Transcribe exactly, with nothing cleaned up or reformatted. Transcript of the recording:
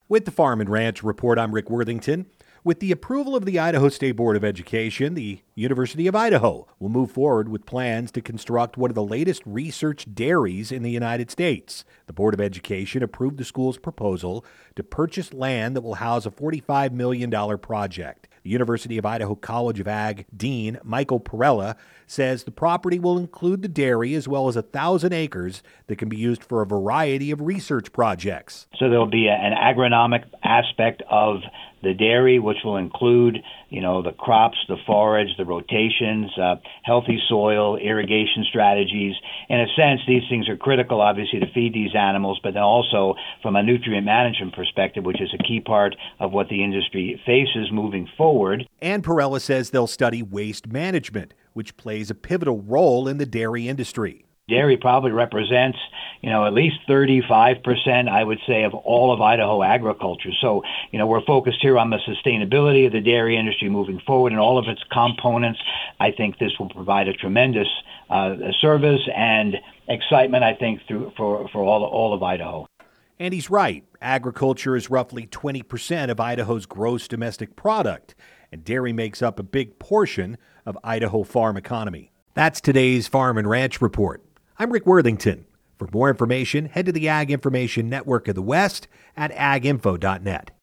With the Farm and Ranch Report, I'm Rick Worthington. With the approval of the Idaho State Board of Education, the University of Idaho will move forward with plans to construct one of the latest research dairies in the United States. The Board of Education approved the school's proposal to purchase land that will house a forty-five million dollars project. The University of Idaho College of Ag Dean Michael Perella says the property will include the dairy as well as a thousand acres that can be used for a variety of research projects. So there'll be a, an agronomic aspect of the dairy, which will include, you know, the crops, the forage, the rotations, uh, healthy soil, irrigation strategies. In a sense, these things are critical, obviously, to feed these animals, but then also from a nutrient management perspective, which is a key part of what the industry faces moving forward. And Perella says they'll study waste management, which plays a pivotal role in the dairy industry. Dairy probably represents, you know, at least thirty-five percent, I would say, of all of Idaho agriculture. So, you know, we're focused here on the sustainability of the dairy industry moving forward and all of its components. I think this will provide a tremendous uh, service and excitement, I think, through for, for all, all of Idaho. And he's right. Agriculture is roughly twenty percent of Idaho's gross domestic product, and dairy makes up a big portion of Idaho farm economy. That's today's Farm and Ranch Report. I'm Rick Worthington. For more information, head to the Ag Information Network of the West at ag info dot net.